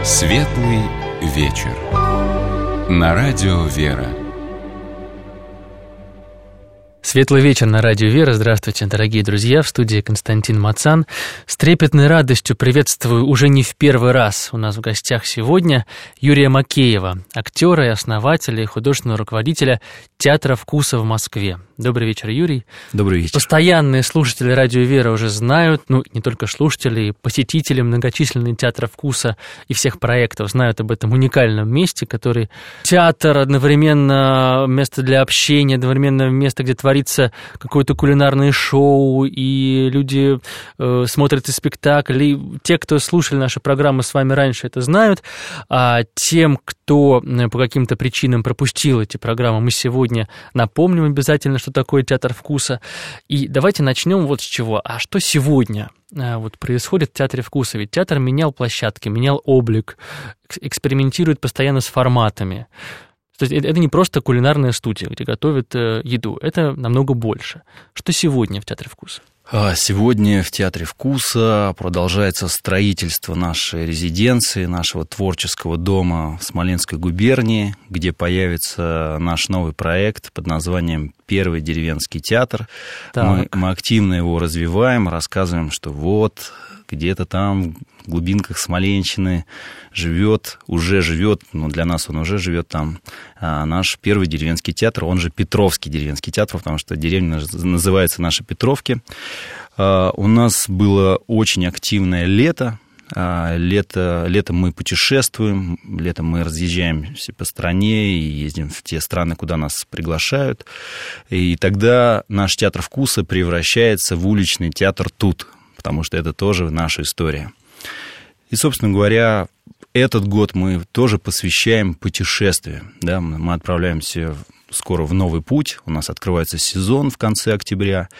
Светлый вечер. На радио «Вера». Светлый вечер на радио «Вера». Здравствуйте, дорогие друзья. В студии Константин Мацан. С трепетной радостью приветствую уже не в первый раз у нас в гостях сегодня Юрия Макеева, актера и основателя и художественного руководителя Театра вкуса в Москве. Добрый вечер, Юрий. Добрый вечер. Постоянные слушатели радио «Вера» уже знают, не только слушатели, посетители многочисленные Театра вкуса и всех проектов знают об этом уникальном месте, который театр, одновременно место для общения, одновременно место, где творится какое-то кулинарное шоу, и люди смотрят и спектакли. И те, кто слушали наши программы с вами раньше, это знают. А тем, кто по каким-то причинам пропустил эти программы, мы сегодня напомним обязательно, что такое Театр вкуса. И давайте начнем вот с чего. А что сегодня происходит в Театре вкуса? Ведь театр менял площадки, менял облик, экспериментирует постоянно с форматами. То есть это не просто кулинарная студия, где готовят еду, это намного больше. Что сегодня в Театре вкуса? Сегодня в Театре вкуса продолжается строительство нашей резиденции, нашего творческого дома в Смоленской губернии, где появится наш новый проект под названием «Первый деревенский театр». Мы активно его развиваем, рассказываем, что вот где-то там в глубинках Смоленщины уже живет, для нас он уже живет там, наш первый деревенский театр, он же Петровский деревенский театр, потому что деревня называется наша Петровки. У нас было очень активное лето. Летом мы путешествуем, летом мы разъезжаемся по стране и ездим в те страны, куда нас приглашают. И тогда наш Театр вкуса превращается в уличный театр тут, потому что это тоже наша история. И, собственно говоря, этот год мы тоже посвящаем путешествию. Да? Мы отправляемся скоро в новый путь, у нас открывается сезон в конце октября.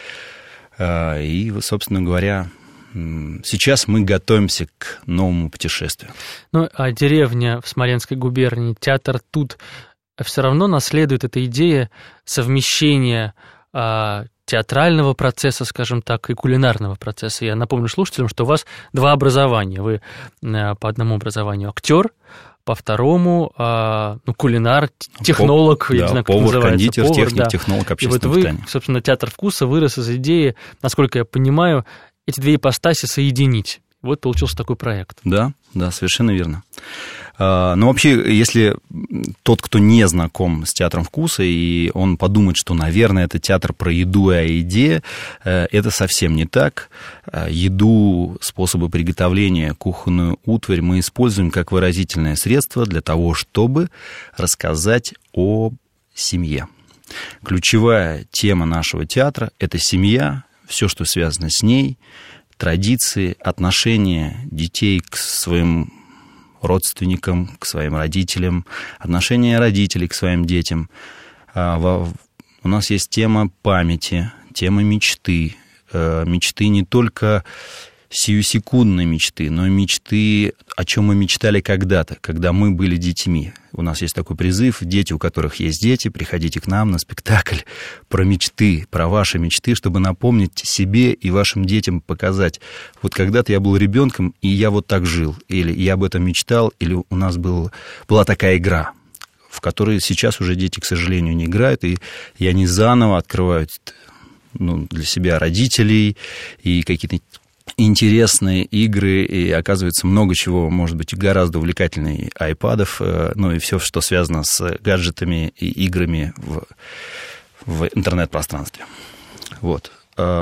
И, собственно говоря, сейчас мы готовимся к новому путешествию. А деревня в Смоленской губернии, театр тут, все равно наследует эта идея совмещения театрального процесса, скажем так, и кулинарного процесса. Я напомню слушателям, что у вас два образования. Вы по одному образованию актер, по второму кулинар, технолог, я не знаю, как повар, называется. Кондитер, повар, техник, технолог, общественного питания. И вы, собственно, Театр вкуса вырос из идеи, насколько я понимаю, эти две ипостаси соединить. Вот получился такой проект. Да, совершенно верно. Вообще, если тот, кто не знаком с Театром вкуса, и он подумает, что, наверное, это театр про еду и о еде, это совсем не так. Еду, способы приготовления, кухонную утварь мы используем как выразительное средство для того, чтобы рассказать о семье. Ключевая тема нашего театра – это семья, все, что связано с ней, традиции, отношения детей к своим родственникам, к своим родителям, отношения родителей к своим детям. У нас есть тема памяти, тема мечты. Мечты не только сиюсекундные мечты, но и мечты, о чем мы мечтали когда-то, когда мы были детьми. У нас есть такой призыв: дети, у которых есть дети, приходите к нам на спектакль про мечты, про ваши мечты, чтобы напомнить себе и вашим детям показать: вот когда-то я был ребенком, и я вот так жил, или я об этом мечтал, или у нас была такая игра, в которой сейчас уже дети, к сожалению, не играют, и они заново открывают для себя родителей и какие-то интересные игры, и оказывается много чего, может быть, гораздо увлекательнее айпадов, и все, что связано с гаджетами и играми в интернет-пространстве. Вот.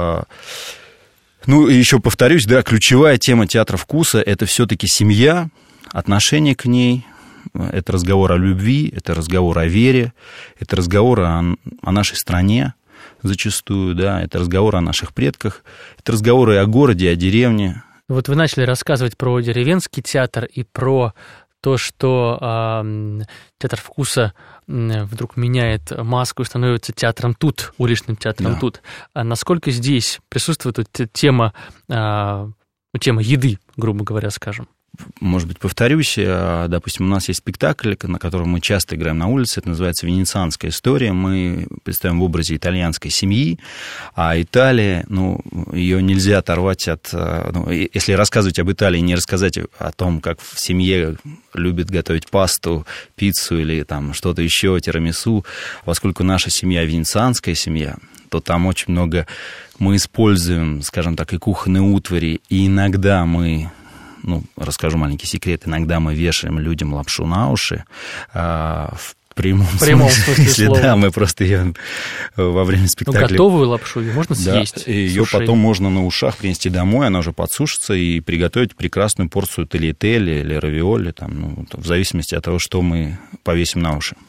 И еще повторюсь, ключевая тема Театра вкуса – это все-таки семья, отношение к ней, это разговор о любви, это разговор о вере, это разговор о нашей стране, зачастую, да, это разговор о наших предках, это разговоры о городе, о деревне. Вот вы начали рассказывать про деревенский театр и про то, что Театр вкуса вдруг меняет маску и становится театром тут, уличным театром тут. А насколько здесь присутствует тема еды, грубо говоря, скажем? может быть, повторюсь, допустим, у нас есть спектакль, на котором мы часто играем на улице, это называется «Венецианская история». Мы представим в образе итальянской семьи, а Италия, ее нельзя оторвать от... если рассказывать об Италии, не рассказать о том, как в семье любят готовить пасту, пиццу или там что-то еще, тирамису, поскольку наша семья венецианская семья, то там очень много мы используем, скажем так, и кухонные утвари, и иногда мы... расскажу маленький секрет. Иногда мы вешаем людям лапшу на уши, в прямом смысле слова. Да, мы просто ее во время спектакля... готовую лапшу ее можно съесть. Да, ее потом можно на ушах принести домой, она уже подсушится, и приготовить прекрасную порцию тельятелли или равиоли, в зависимости от того, что мы повесим на уши.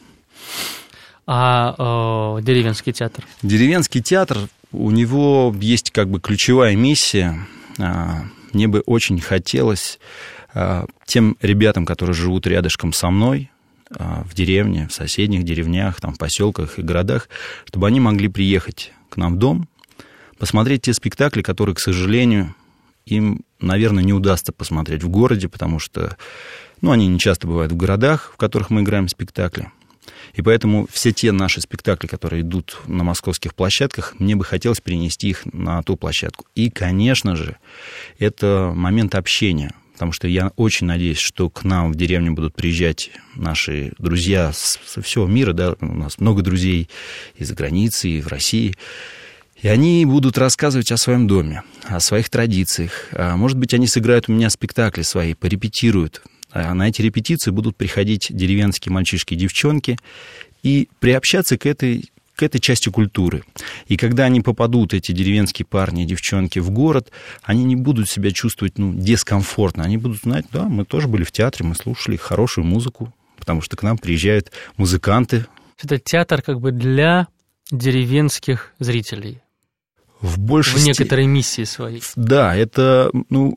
А деревенский театр? Деревенский театр, у него есть как бы ключевая миссия. Мне бы очень хотелось тем ребятам, которые живут рядышком со мной, в деревне, в соседних деревнях, в поселках и городах, чтобы они могли приехать к нам в дом, посмотреть те спектакли, которые, к сожалению, им, наверное, не удастся посмотреть в городе, потому что они не часто бывают в городах, в которых мы играем спектакли. И поэтому все те наши спектакли, которые идут на московских площадках, мне бы хотелось перенести их на ту площадку. И, конечно же, это момент общения, потому что я очень надеюсь, что к нам в деревню будут приезжать наши друзья со всего мира, да, у нас много друзей из-за границы, и в России, и они будут рассказывать о своем доме, о своих традициях. Может быть, они сыграют у меня спектакли свои, порепетируют. А на эти репетиции будут приходить деревенские мальчишки и девчонки и приобщаться к этой части культуры. И когда они попадут, эти деревенские парни и девчонки, в город, они не будут себя чувствовать дискомфортно. Они будут знать, да, мы тоже были в театре, мы слушали хорошую музыку, потому что к нам приезжают музыканты. Это театр как бы для деревенских зрителей. В некоторой миссии своей. Да, это,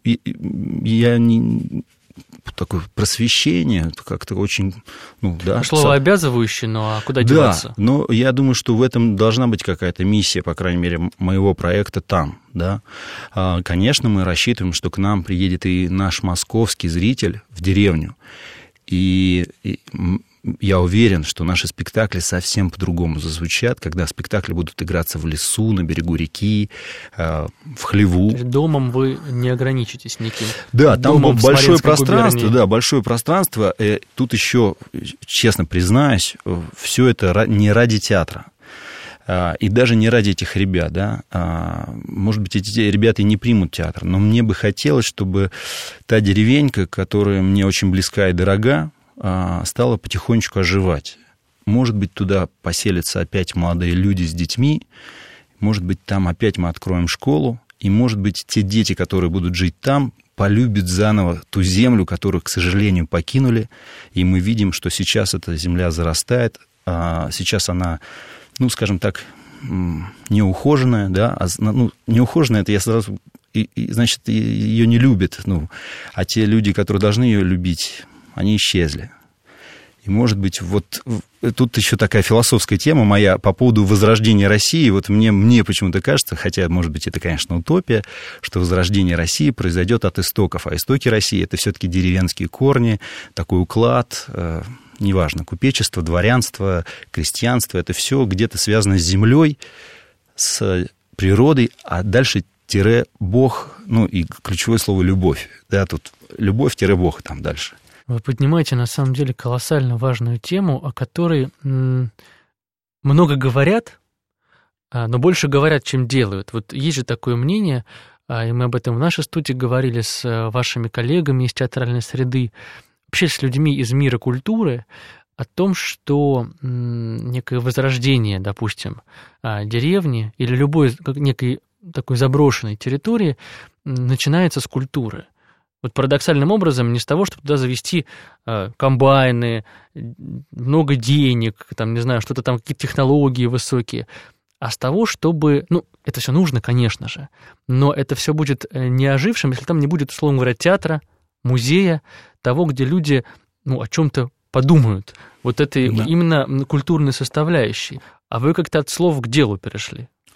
я не... такое просвещение, как-то очень... Слово обязывающее, а куда деваться? Да, но я думаю, что в этом должна быть какая-то миссия, по крайней мере, моего проекта там, да. Конечно, мы рассчитываем, что к нам приедет и наш московский зритель в деревню, и я уверен, что наши спектакли совсем по-другому зазвучат, когда спектакли будут играться в лесу, на берегу реки, в хлеву. То есть домом вы не ограничитесь никаким? Да, там большое пространство, большое пространство. Тут еще, честно признаюсь, все это не ради театра. И даже не ради этих ребят, да. Может быть, эти ребята и не примут театр, но мне бы хотелось, чтобы та деревенька, которая мне очень близка и дорога, стала потихонечку оживать. Может быть, туда поселятся опять молодые люди с детьми, может быть, там опять мы откроем школу, и, может быть, те дети, которые будут жить там, полюбят заново ту землю, которую, к сожалению, покинули, и мы видим, что сейчас эта земля зарастает, сейчас она, скажем так, неухоженная, да, неухоженная, это я сразу, значит, ее не любят, а те люди, которые должны ее любить, они исчезли. И, может быть, вот тут еще такая философская тема моя по поводу возрождения России. Вот мне почему-то кажется, хотя, может быть, это, конечно, утопия, что возрождение России произойдет от истоков. А истоки России — это все-таки деревенские корни, такой уклад, неважно, купечество, дворянство, крестьянство. Это все где-то связано с землей, с природой, а дальше Бог, и ключевое слово «любовь». Да, тут любовь-Бог там дальше. Вы поднимаете, на самом деле, колоссально важную тему, о которой много говорят, но больше говорят, чем делают. Вот есть же такое мнение, и мы об этом в нашей студии говорили с вашими коллегами из театральной среды, вообще с людьми из мира культуры, о том, что некое возрождение, допустим, деревни или любой некой такой заброшенной территории начинается с культуры. Вот парадоксальным образом не с того, чтобы туда завести комбайны, много денег, что-то там, какие-то технологии высокие, а с того, чтобы... это все нужно, конечно же, но это все будет не ожившим, если там не будет, условно говоря, театра, музея, того, где люди, о чем-то подумают. Вот это именно культурной составляющей. А вы как-то от слов к делу перешли.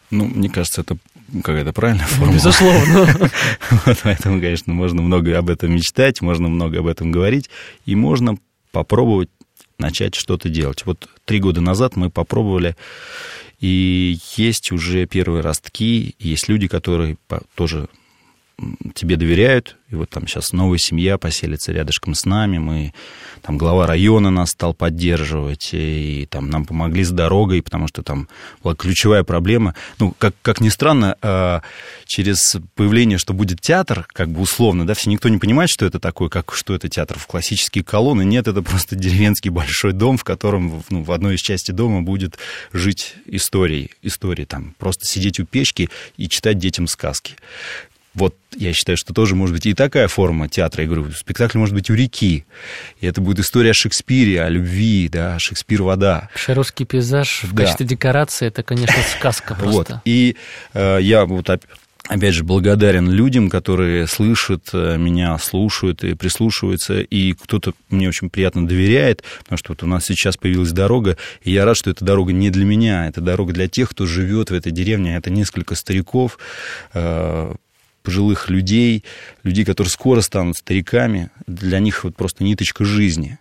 Мне кажется, это какая-то правильная форма. Безусловно. Поэтому, конечно, можно много об этом мечтать, можно много об этом говорить, и можно попробовать начать что-то делать. 3 года назад мы попробовали, и есть уже первые ростки, есть люди, которые тоже тебе доверяют, и там сейчас новая семья поселится рядышком с нами, глава района нас стал поддерживать, и нам помогли с дорогой, потому что там была ключевая проблема. Как ни странно, через появление, что будет театр, условно, все, никто не понимает, что это такое, что это театр в классические колонны. Нет, это просто деревенский большой дом, в котором в одной из частей дома будет жить истории, просто сидеть у печки и читать детям сказки. Я считаю, что тоже может быть и такая форма театра. Я говорю, спектакль может быть у реки. И это будет история о Шекспире, о любви, Шекспир, вода. Русский пейзаж в качестве декорации, это, конечно, сказка просто. И я опять же благодарен людям, которые слышат меня, слушают и прислушиваются. И кто-то мне очень приятно доверяет, потому что у нас сейчас появилась дорога. И я рад, что эта дорога не для меня, это дорога для тех, кто живет в этой деревне. Это несколько стариков, пожилых людей, которые скоро станут стариками, для них просто ниточка жизни.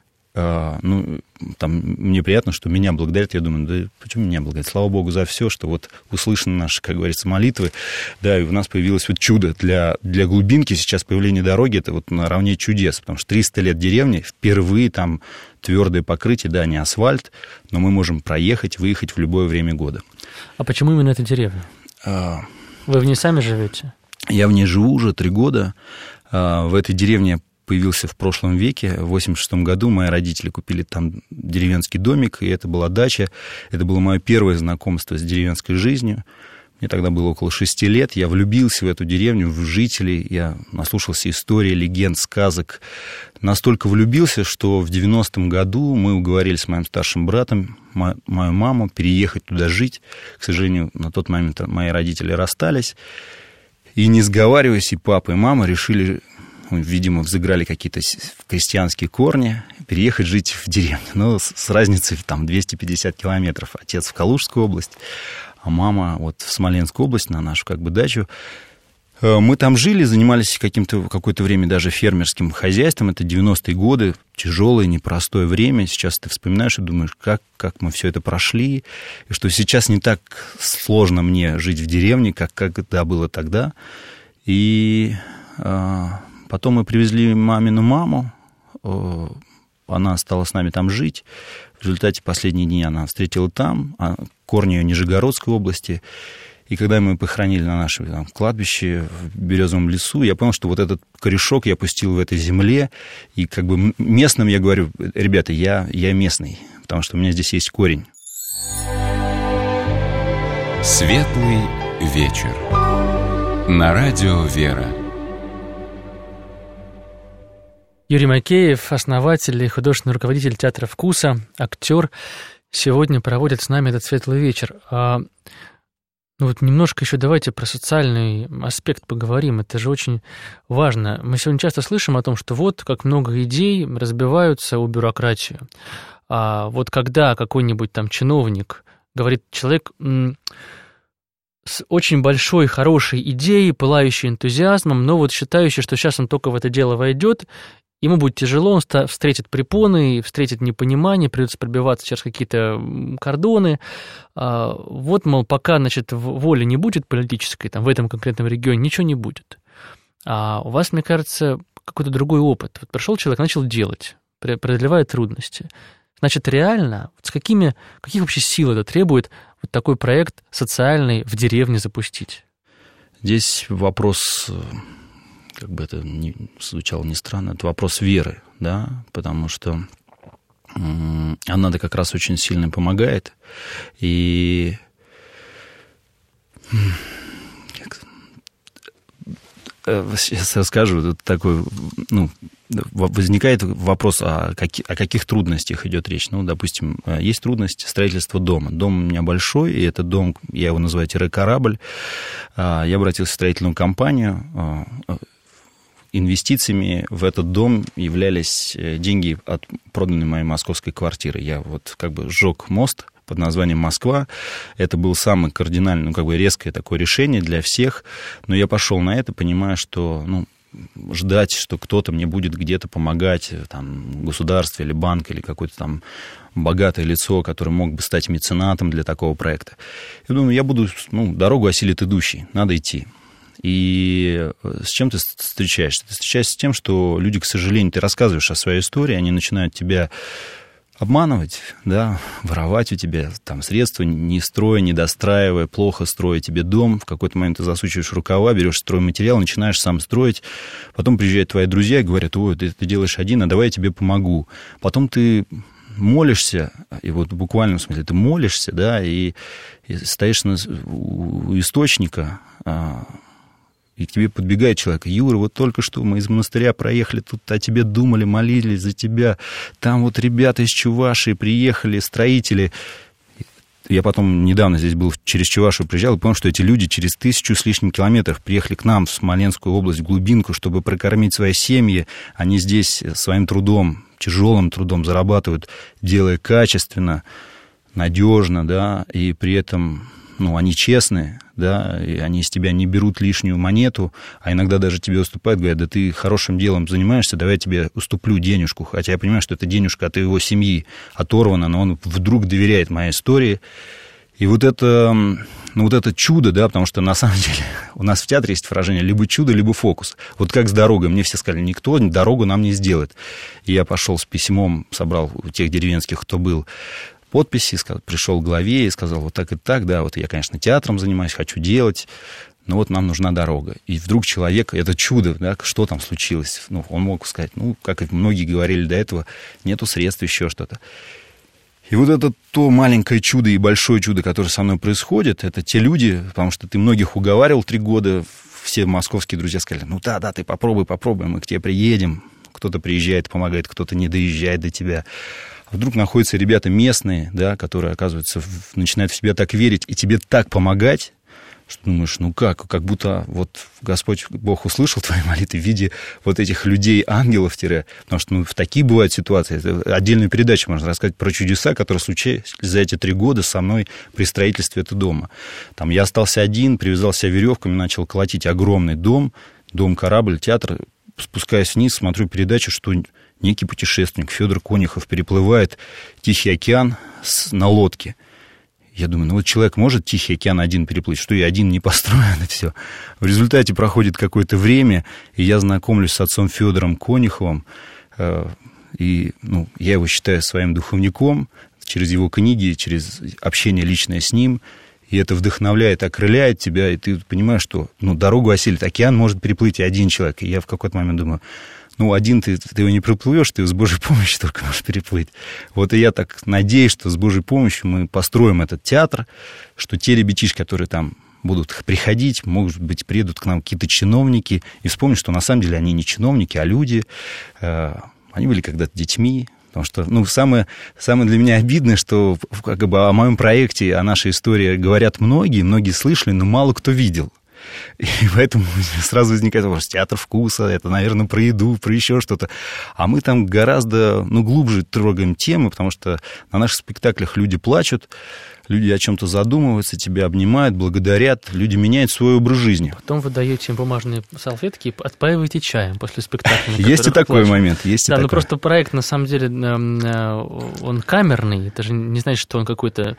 Мне приятно, что меня благодарят. Я думаю, почему меня благодарят? Слава Богу за все, что услышаны наши, как говорится, молитвы. И у нас появилось чудо. Для глубинки сейчас появление дороги, это наравне чудес, потому что 300 лет деревни, впервые там твердое покрытие, не асфальт, но мы можем проехать, выехать в любое время года. А почему именно эта деревня? Вы в ней сами живете? Я в ней живу уже 3 года. В этой деревне появился в прошлом веке. В 1986 году мои родители купили там деревенский домик, и это была дача. Это было мое первое знакомство с деревенской жизнью. Мне тогда было около 6 лет. Я влюбился в эту деревню, в жителей. Я наслушался историй, легенд, сказок. Настолько влюбился, что в 90-м году мы уговорили с моим старшим братом мою маму переехать туда жить. К сожалению, на тот момент мои родители расстались. И не сговариваясь, и папа, и мама решили, видимо, взыграли какие-то крестьянские корни, переехать жить в деревню. Но с разницей 250 километров. Отец в Калужскую область, а мама в Смоленскую область, на нашу дачу. Мы там жили, занимались какое-то время даже фермерским хозяйством. Это 90-е годы, тяжелое, непростое время. Сейчас ты вспоминаешь и думаешь, как мы все это прошли, и что сейчас не так сложно мне жить в деревне, как это было тогда. И потом мы привезли мамину маму, она стала с нами там жить. В результате последние дни она встретила там, корни ее Нижегородской области. И когда мы похоронили на нашем кладбище в Березовом лесу, я понял, что этот корешок я пустил в этой земле. И местным я говорю, ребята, я местный, потому что у меня здесь есть корень. Светлый вечер. На радио «Вера». Юрий Макеев, основатель и художественный руководитель театра «Вкуса», актер, сегодня проводит с нами этот светлый вечер. Немножко еще давайте про социальный аспект поговорим. Это же очень важно. Мы сегодня часто слышим о том, что как много идей разбиваются о бюрократию. А когда какой-нибудь там чиновник, говорит человек с очень большой, хорошей идеей, пылающей энтузиазмом, но считающий, что сейчас он только в это дело войдет, ему будет тяжело, он встретит препоны, встретит непонимание, придется пробиваться через какие-то кордоны. Мол, пока, воли не будет политической, в этом конкретном регионе, ничего не будет. А у вас, мне кажется, какой-то другой опыт. Пришел человек, начал делать, преодолевая трудности. Значит, реально, каких вообще сил это требует такой проект социальный в деревне запустить? Здесь вопрос... Как бы это ни звучало не странно, это вопрос веры, потому что она как раз очень сильно помогает. И сейчас расскажу, такой, возникает вопрос, о каких трудностях идет речь. Допустим, есть трудность строительства дома. Дом у меня большой, и этот дом, я его называю «корабль». Я обратился в строительную компанию. Инвестициями в этот дом являлись деньги от проданной моей московской квартиры. Я сжег мост под названием «Москва». Это было самое кардинальное, резкое такое решение для всех. Но я пошел на это, понимая, что, ждать, что кто-то мне будет где-то помогать, там, государство или банк, или какое-то там богатое лицо, которое мог бы стать меценатом для такого проекта. Я думаю, дорогу осилит идущий, надо идти. И с чем ты встречаешься? Ты встречаешься с тем, что люди, к сожалению, ты рассказываешь о своей истории, они начинают тебя обманывать, да, воровать у тебя там средства, не строя, не достраивая, плохо строя тебе дом. В какой-то момент ты засучиваешь рукава, берешь стройматериал, начинаешь сам строить. Потом приезжают твои друзья и говорят: ой, ты это делаешь один, а давай я тебе помогу. Потом ты молишься, и вот в буквальном смысле ты молишься, да, и стоишь у источника, и к тебе подбегает человек: Юра, вот только что мы из монастыря проехали, тут о тебе думали, молились за тебя. Там вот ребята из Чувашии приехали, строители. Я потом недавно здесь был, через Чувашию приезжал, и понял, что эти люди через 1000 с лишним километров приехали к нам в Смоленскую область, в глубинку, чтобы прокормить свои семьи. Они здесь своим трудом, тяжелым трудом зарабатывают, делая качественно, надежно, да, и при этом... они честные, да, и они из тебя не берут лишнюю монету, а иногда даже тебе уступают, говорят: да ты хорошим делом занимаешься, давай я тебе уступлю денежку. Хотя я понимаю, что это денежка от его семьи оторвана, но он вдруг доверяет моей истории. И вот это чудо, да, потому что на самом деле у нас в театре есть выражение: либо чудо, либо фокус. Вот как с дорогой. Мне все сказали: никто дорогу нам не сделает. И я пошел с письмом, собрал у тех деревенских, кто был, подписи, пришел к главе и сказал: вот так и так, да, вот я, конечно, театром занимаюсь, хочу делать, но вот нам нужна дорога. И вдруг человек, это чудо, да, что там случилось? Он мог сказать, как и многие говорили до этого, нету средств, еще что-то. И вот это то маленькое чудо и большое чудо, которое со мной происходит, это те люди, потому что ты многих уговаривал 3 года, все московские друзья сказали: да, ты попробуй, мы к тебе приедем. Кто-то приезжает, помогает, кто-то не доезжает до тебя. Вдруг находятся ребята местные, да, которые, оказывается, начинают в себя так верить и тебе так помогать, что думаешь: как будто вот Господь Бог услышал твои молитвы в виде вот этих людей, ангелов, потому что в такие бывают ситуации. Это отдельную передачу можно рассказать про чудеса, которые случились за эти 3 года со мной при строительстве этого дома. Там я остался один, привязал себя веревками, начал колотить огромный дом-корабль, театр. Спускаясь вниз, смотрю передачу, что некий путешественник Федор Конюхов переплывает Тихий океан на лодке. Я думаю, человек может Тихий океан один переплыть, что и один не построен, и все. В результате проходит какое-то время, и я знакомлюсь с отцом Федором Конюховым, и я его считаю своим духовником через его книги, через общение личное с ним. И это вдохновляет, окрыляет тебя, и ты понимаешь, что дорогу осилит. Океан может переплыть и один человек. И я в какой-то момент думаю: один ты его не проплывешь, ты его с Божьей помощью только можешь переплыть. Вот и я так надеюсь, что с Божьей помощью мы построим этот театр, что те ребятишки, которые там будут приходить, может быть, приедут к нам какие-то чиновники, и вспомнят, что на самом деле они не чиновники, а люди. Они были когда-то детьми. Потому что, самое для меня обидное, что о моем проекте, о нашей истории говорят многие слышали, но мало кто видел. И поэтому сразу возникает вопрос: театр вкуса, это, наверное, про еду, про еще что-то. А мы там гораздо, глубже трогаем темы, потому что на наших спектаклях люди плачут, люди о чем-то задумываются, тебя обнимают, благодарят, люди меняют свой образ жизни. Потом вы даете им бумажные салфетки и отпаиваете чаем после спектакля. Есть и такой момент, есть и такой. Просто проект, на самом деле, он камерный, это же не значит, что он какой-то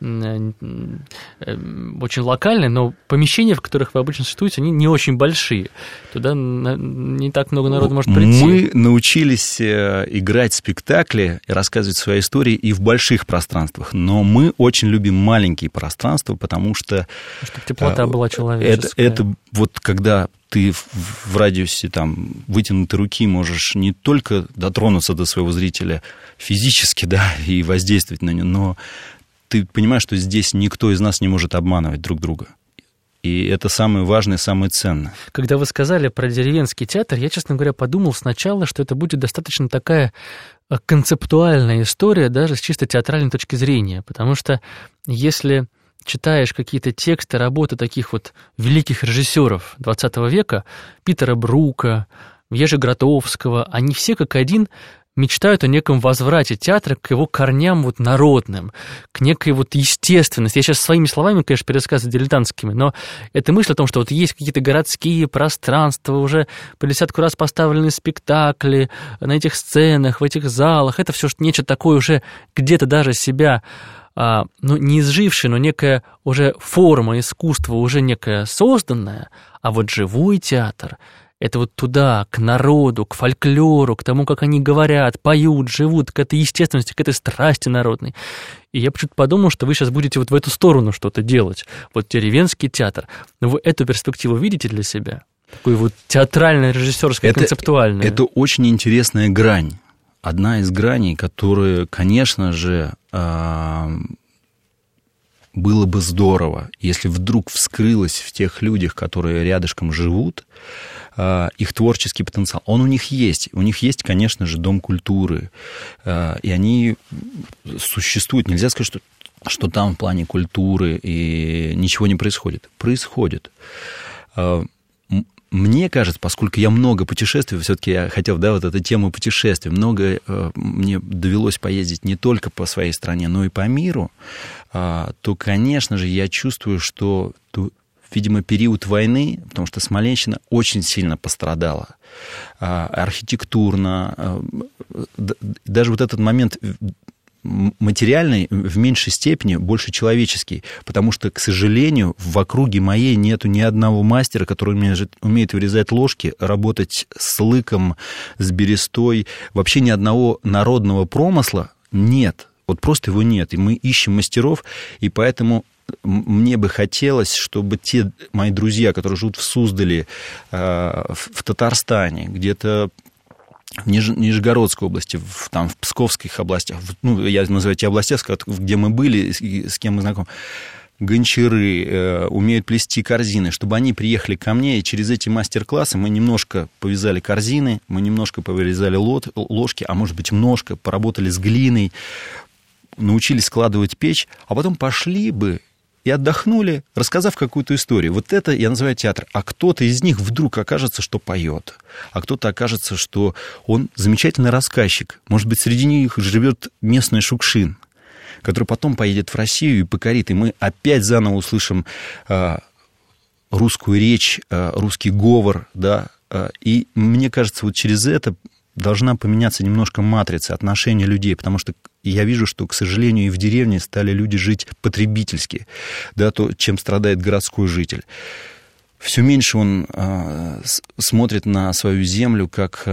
очень локальные, но помещения, в которых вы обычно существуете, они не очень большие. Туда не так много народу может прийти. Мы научились играть спектакли и рассказывать свои истории и в больших пространствах, но мы очень любим маленькие пространства, потому что... Чтобы теплота была человеческая. Это вот когда ты в радиусе вытянутой руки можешь не только дотронуться до своего зрителя физически, да, и воздействовать на него, но ты понимаешь, что здесь никто из нас не может обманывать друг друга. И это самое важное, самое ценное. Когда вы сказали про деревенский театр, я, честно говоря, подумал сначала, что это будет достаточно такая концептуальная история, даже с чисто театральной точки зрения. Потому что если читаешь какие-то тексты, работы таких вот великих режиссеров XX века, Питера Брука, Ежи Гротовского, они все как один мечтают о неком возврате театра к его корням вот народным, к некой вот естественности. Я сейчас своими словами, конечно, пересказываю дилетантскими, но это мысль о том, что вот есть какие-то городские пространства, уже по десятку раз поставленные спектакли на этих сценах, в этих залах. Это все нечто такое уже где-то даже себя, не изжившее, но некая уже форма искусства, уже некая созданная, а вот живой театр — это вот туда, к народу, к фольклору, к тому, как они говорят, поют, живут, к этой естественности, к этой страсти народной. И я почему-то подумал, что вы сейчас будете вот в эту сторону что-то делать. Вот деревенский театр. Но вы эту перспективу видите для себя? Такую вот театрально-режиссерскую, концептуальную. Это очень интересная грань. Одна из граней, которая, конечно же, было бы здорово, если вдруг вскрылось в тех людях, которые рядышком живут, их творческий потенциал. Он у них есть. У них есть, конечно же, Дом культуры. И они существуют. Нельзя сказать, что там в плане культуры и ничего не происходит. Происходит. Мне кажется, поскольку я много путешествую, все-таки я хотел, вот эту тему путешествий, много мне довелось поездить не только по своей стране, но и по миру, то, конечно же, я чувствую, что, видимо, период войны, потому что Смоленщина очень сильно пострадала архитектурно, даже вот этот момент материальный в меньшей степени, больше человеческий, потому что, к сожалению, в округе моей нету ни одного мастера, который умеет вырезать ложки, работать с лыком, с берестой, вообще ни одного народного промысла нет, вот просто его нет, и мы ищем мастеров, и поэтому мне бы хотелось, чтобы те мои друзья, которые живут в Суздале, в Татарстане, где-то в Нижегородской области, в Псковских областях, я называю те области, где мы были, с кем мы знакомы, гончары, умеют плести корзины, чтобы они приехали ко мне, и через эти мастер-классы мы немножко повязали корзины, мы немножко повырезали ложки, а может быть, немножко поработали с глиной, научились складывать печь, а потом пошли бы и отдохнули, рассказав какую-то историю. Вот это я называю театр. А кто-то из них вдруг окажется, что поет. А кто-то окажется, что он замечательный рассказчик. Может быть, среди них живет местный Шукшин, который потом поедет в Россию и покорит. И мы опять заново услышим русскую речь, русский говор. Да? И мне кажется, вот через это должна поменяться немножко матрица отношения людей, потому что я вижу, что, к сожалению, и в деревне стали люди жить потребительски, да, то, чем страдает городской житель. Все меньше он смотрит на свою землю как,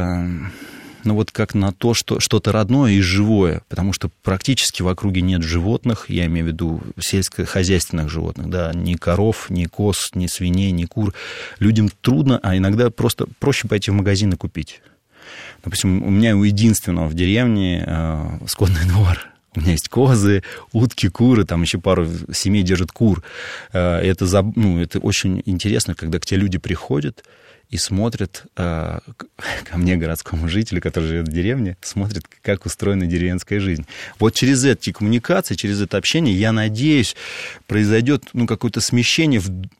как на то, что что-то родное и живое, потому что практически в округе нет животных, я имею в виду сельскохозяйственных животных, да, ни коров, ни коз, ни свиней, ни кур. Людям трудно, а иногда просто проще пойти в магазин и купить. Допустим, у меня у единственного в деревне скотный двор. У меня есть козы, утки, куры, там еще пару семей держат кур. Это очень интересно, когда к тебе люди приходят и смотрят, ко мне, городскому жителю, который живет в деревне, смотрят, как устроена деревенская жизнь. Вот через эти коммуникации, через это общение, я надеюсь, произойдет какое-то смещение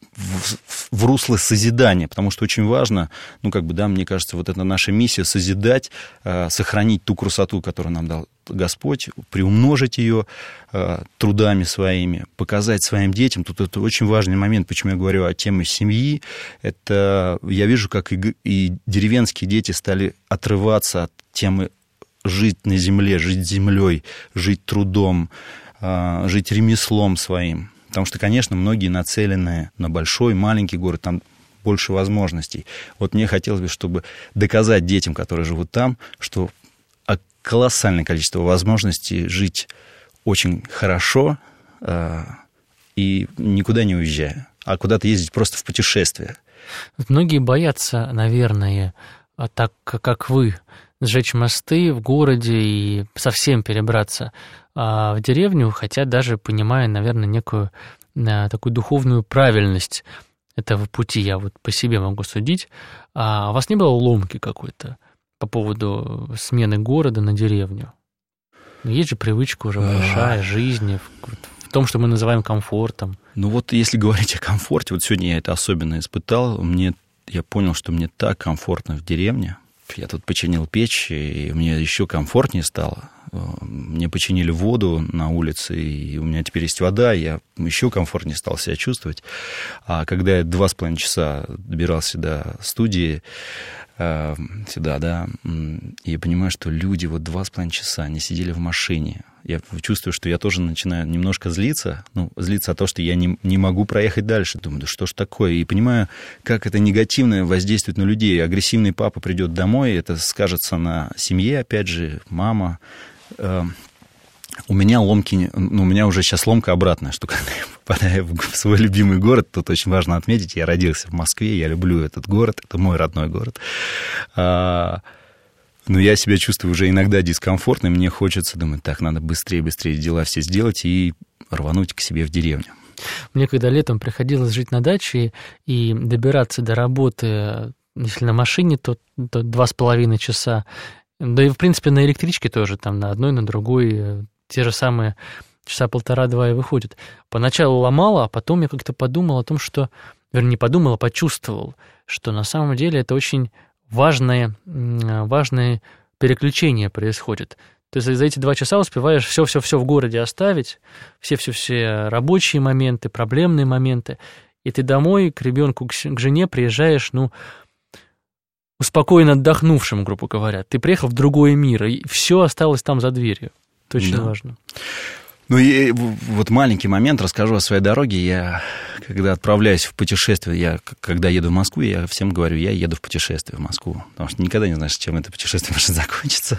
в русло созидания, потому что очень важно, мне кажется, вот это наша миссия — созидать, сохранить ту красоту, которую нам дал Господь, приумножить ее трудами своими, показать своим детям. Тут это очень важный момент, почему я говорю о теме семьи. Это я вижу, как и деревенские дети стали отрываться от темы жить на земле, жить землей, жить трудом, жить ремеслом своим. Потому что, конечно, многие нацелены на большой, маленький город, там больше возможностей. Вот мне хотелось бы, чтобы доказать детям, которые живут там, что колоссальное количество возможностей жить очень хорошо и никуда не уезжая, а куда-то ездить просто в путешествие. Многие боятся, наверное, так как вы, сжечь мосты в городе и совсем перебраться в деревню, хотя даже понимая, наверное, некую такую духовную правильность этого пути, я вот по себе могу судить. А у вас не было ломки какой-то по поводу смены города на деревню? Есть же привычка уже большая жизни в том, что мы называем комфортом. Если говорить о комфорте, вот сегодня я это особенно испытал, я понял, что мне так комфортно в деревне, я тут починил печь, и мне еще комфортнее стало. Мне починили воду на улице, и у меня теперь есть вода, я еще комфортнее стал себя чувствовать. А когда я 2,5 часа добирался до студии, сюда, да, и я понимаю, что люди 2,5 часа не сидели в машине. Я чувствую, что я тоже начинаю немножко злиться, злиться от того, что я не могу проехать дальше. Думаю, да что ж такое? И понимаю, как это негативно воздействует на людей. Агрессивный папа придет домой, это скажется на семье, опять же, мама. У меня ломки, у меня уже сейчас ломка обратная, что когда я попадаю в свой любимый город, тут очень важно отметить, я родился в Москве, я люблю этот город, это мой родной город. Но я себя чувствую уже иногда дискомфортно, и мне хочется думать, так, надо быстрее дела все сделать и рвануть к себе в деревню. Мне когда летом приходилось жить на даче и добираться до работы, если на машине, то 2,5 часа, да и, в принципе, на электричке тоже, там на одной, на другой, те же самые часа 1,5-2 и выходят. Поначалу ломало, а потом я как-то подумал о том, что, вернее, не подумал, а почувствовал, что на самом деле это очень важные переключения происходят. То есть за эти 2 часа успеваешь все в городе оставить, все рабочие моменты, проблемные моменты, и ты домой к ребенку, к жене приезжаешь, успокоенно отдохнувшим, грубо говоря. Ты приехал в другой мир, и все осталось там за дверью. Это очень важно. И вот маленький момент, расскажу о своей дороге. Я, когда отправляюсь в путешествие, когда еду в Москву, я всем говорю, я еду в путешествие в Москву, потому что никогда не знаешь, чем это путешествие может закончиться.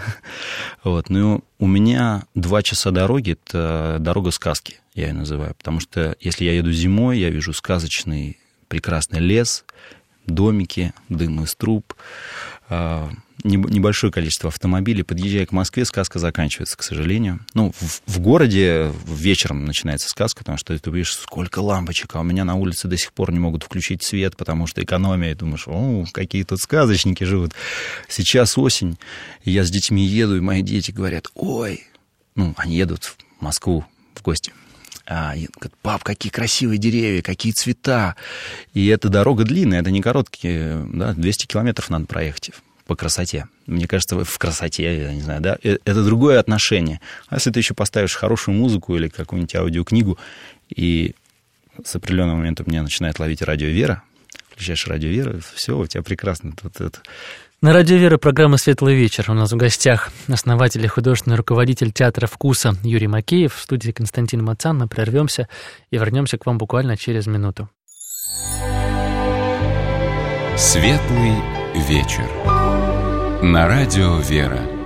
У меня 2 часа дороги, это дорога сказки, я ее называю, потому что если я еду зимой, я вижу сказочный прекрасный лес, домики, дым из труб, небольшое количество автомобилей. Подъезжая к Москве, сказка заканчивается, к сожалению. В городе вечером начинается сказка, потому что ты видишь, сколько лампочек, а у меня на улице до сих пор не могут включить свет, потому что экономия. И думаешь, какие тут сказочники живут. Сейчас осень, и я с детьми еду, и мои дети говорят, они едут в Москву в гости. И говорят, пап, какие красивые деревья, какие цвета. И эта дорога длинная, это не короткие, 200 километров надо проехать по красоте. Мне кажется, в красоте, я не знаю, да, это другое отношение. А если ты еще поставишь хорошую музыку или какую-нибудь аудиокнигу, и с определенного момента меня начинает ловить радио Вера, включаешь радио Вера, все, у тебя прекрасно. На радио Вера программа «Светлый вечер». У нас в гостях основатель и художественный руководитель театра «Вкуса» Юрий Макеев. В студии Константин Мацан. Мы прервемся и вернемся к вам буквально через минуту. «Светлый вечер» на радио Вера.